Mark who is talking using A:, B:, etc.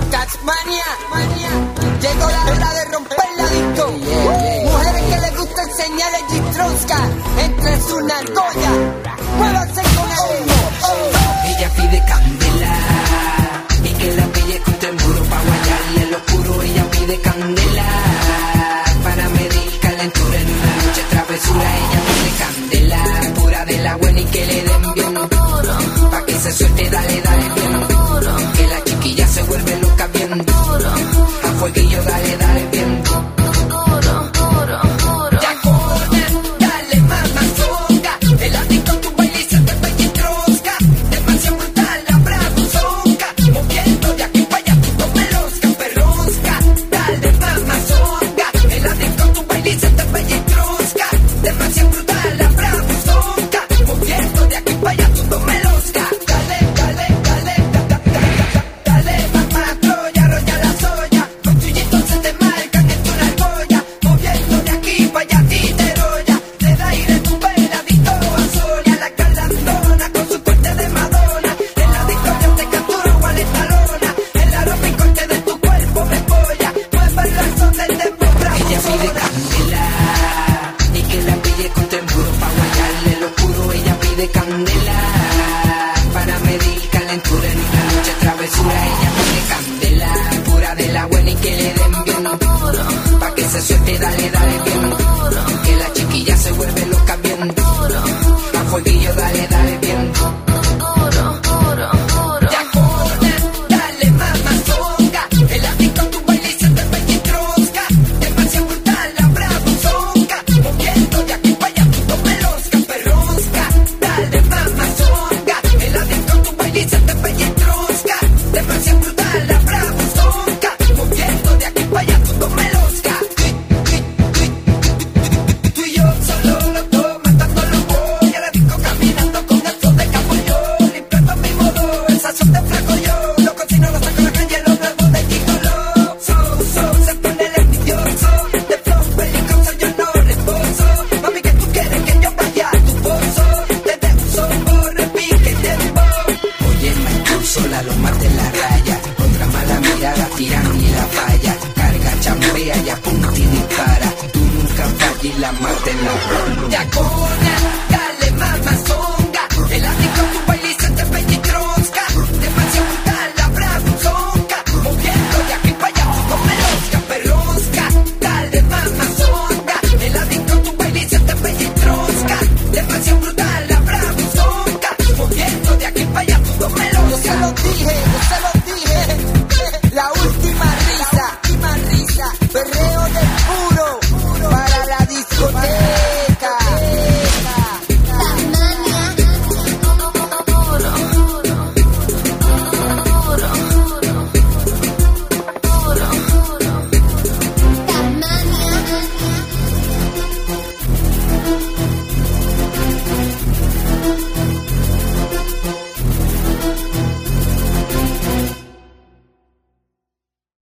A: Catmania, llegó la hora de romper la disco. Mujeres que les gusta enseñar el G-Tronska entre sus nalgollas. Muévanse con el ritmo.
B: Ella pide candela y que la pille contra el muro pa' guayarle lo oscuro. Ella pide candela para medir calentura en una noche travesura. Ella pide candela pura de la buena y que le den bien pa' que se suelte, dale, dale bien. Que la chiquilla se vuelve loca bien duro. A fueguillo, dale, dale bien duro.
C: La mate en la